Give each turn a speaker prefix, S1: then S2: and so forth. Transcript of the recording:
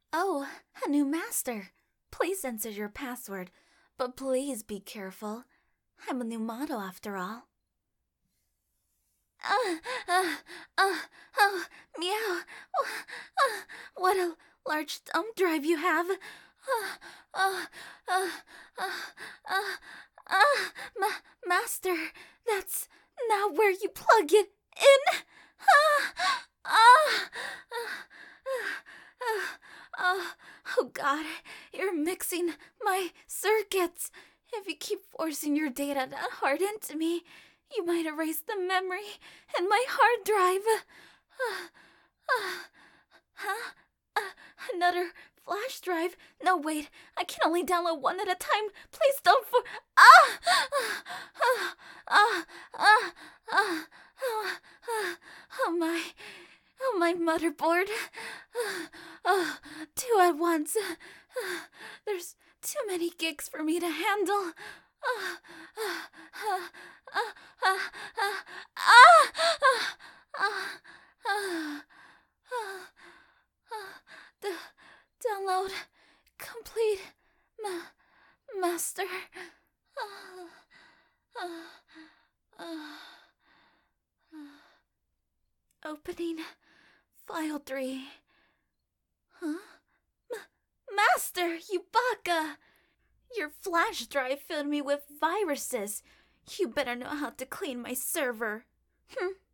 S1: Oh, a new master. Please enter your password, but please be careful. I'm a new model after all. Uh, uh, oh, meow. What a large thumb drive you have. Uh, uh, uh, uh, Master, that's not where you plug it in. Oh God, you're mixing my circuits. If you keep forcing your data that hard into me, you might erase the memory in my hard drive. Huh? Another flash drive? No, wait. I can only download one at a time. Please don't for. Ah! Ah! Oh my. Oh my motherboard. Two at once. There's too many gigs for me to handle. The download complete, master. Opening file 3. Huh? Master, you baka! Your flash drive filled me with viruses. You better know how to clean my server.